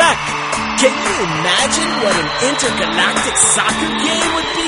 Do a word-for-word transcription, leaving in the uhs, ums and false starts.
Zach, can you imagine what an intergalactic soccer game would be?